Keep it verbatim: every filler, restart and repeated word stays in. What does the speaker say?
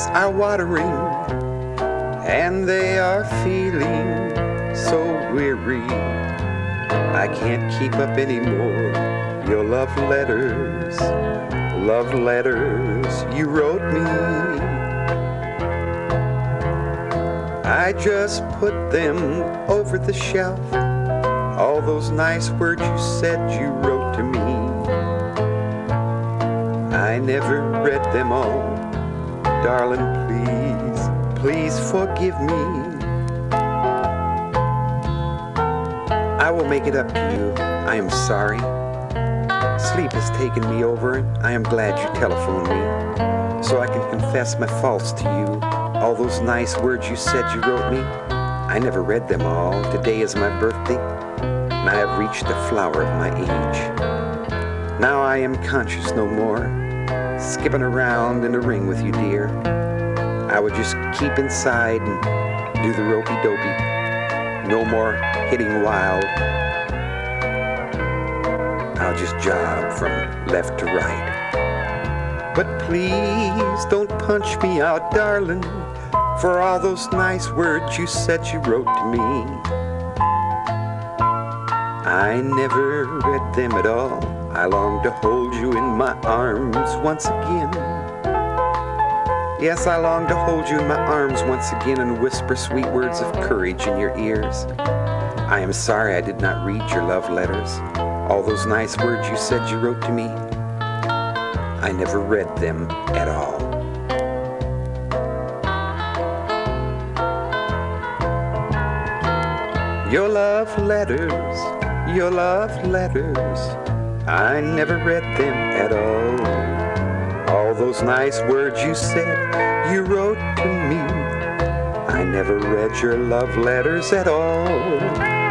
are watering, and they are feeling so weary. I can't keep up anymore. Your love letters, love letters you wrote me. I just put them over the shelf, all those nice words you said you wrote to me. I never read them all. Darling, please, please forgive me. I will make it up to you. I am sorry. Sleep has taken me over, and I am glad you telephoned me, so I can confess my faults to you. All those nice words you said you wrote me, I never read them all. Today is my birthday, and I have reached the flower of my age. Now I am conscious no more, skipping around in the ring with you, dear. I would just keep inside and do the ropey-dopey. No more hitting wild. I'll just jog from left to right. But please don't punch me out, darling, for all those nice words you said you wrote to me. I never read them at all. I long to hold you in my arms once again. Yes, I long to hold you in my arms once again and whisper sweet words of courage in your ears. I am sorry I did not read your love letters. All those nice words you said you wrote to me, I never read them at all. Your love letters, your love letters, I never read them at all. All those nice words you said you wrote to me, I never read your love letters at all.